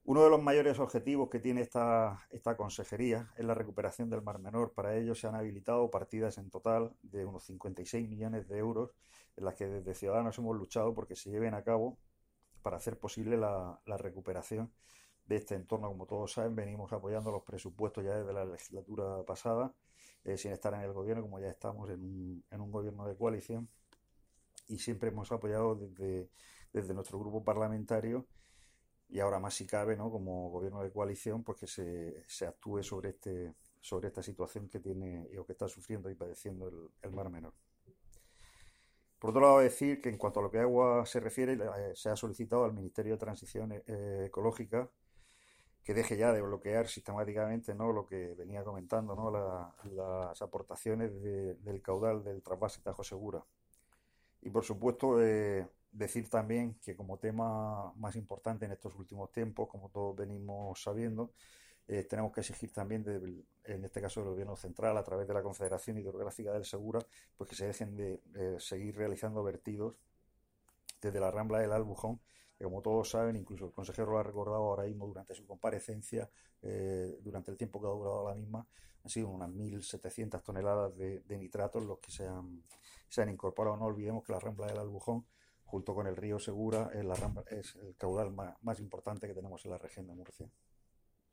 Uno de los mayores objetivos que tiene esta consejería es la recuperación del Mar Menor. Para ello se han habilitado partidas en total de unos 56 millones de euros en las que desde Ciudadanos hemos luchado porque se lleven a cabo para hacer posible la recuperación de este entorno. Como todos saben, venimos apoyando los presupuestos ya desde la legislatura pasada, sin estar en el gobierno, como ya estamos en un gobierno de coalición, y siempre hemos apoyado desde nuestro grupo parlamentario, y ahora más si cabe, ¿no? Como gobierno de coalición, pues que se actúe sobre esta situación que tiene o que está sufriendo y padeciendo el Mar Menor. Por otro lado, decir que en cuanto a lo que agua se refiere, se ha solicitado al Ministerio de Transición Ecológica que deje ya de bloquear sistemáticamente, ¿no? Lo que venía comentando, ¿no? Las aportaciones del caudal del trasvase Tajo Segura. Y por supuesto, decir también que como tema más importante en estos últimos tiempos, como todos venimos sabiendo, tenemos que exigir también, en este caso del Gobierno Central, a través de la Confederación Hidrográfica del Segura, pues que se dejen de seguir realizando vertidos desde la Rambla del Albujón, que como todos saben, incluso el consejero lo ha recordado ahora mismo durante su comparecencia, durante el tiempo que ha durado la misma, han sido unas 1.700 toneladas de nitratos los que se han incorporado. No olvidemos que la Rambla del Albujón, junto con el río Segura, es el caudal más importante que tenemos en la región de Murcia.